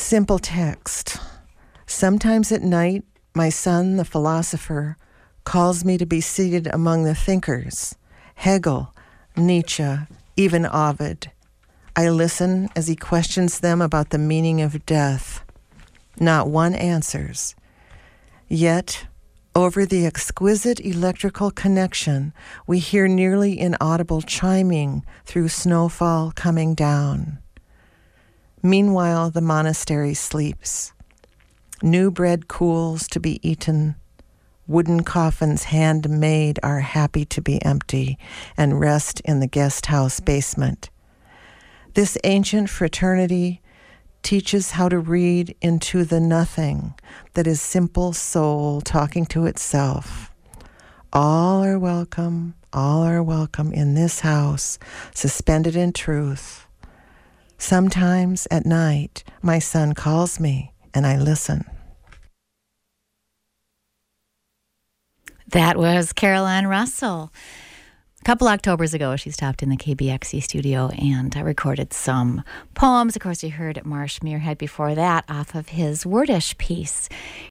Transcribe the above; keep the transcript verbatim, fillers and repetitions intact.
Simple text. Sometimes at night, my son, the philosopher, calls me to be seated among the thinkers, Hegel, Nietzsche, even Ovid. I listen as he questions them about the meaning of death. Not one answers. Yet, over the exquisite electrical connection, we hear nearly inaudible chiming through snowfall coming down. Meanwhile, the monastery sleeps. New bread cools to be eaten. Wooden coffins handmade are happy to be empty and rest in the guest house basement. This ancient fraternity teaches how to read into the nothing that is simple soul talking to itself. All are welcome, all are welcome in this house, suspended in truth. Sometimes at night, my son calls me and I listen. That was Caroline Russell. A couple Octobers ago, she stopped in the K B X C studio and uh, recorded some poems. Of course, you heard Marsh Muirhead before that off of his Wordish piece,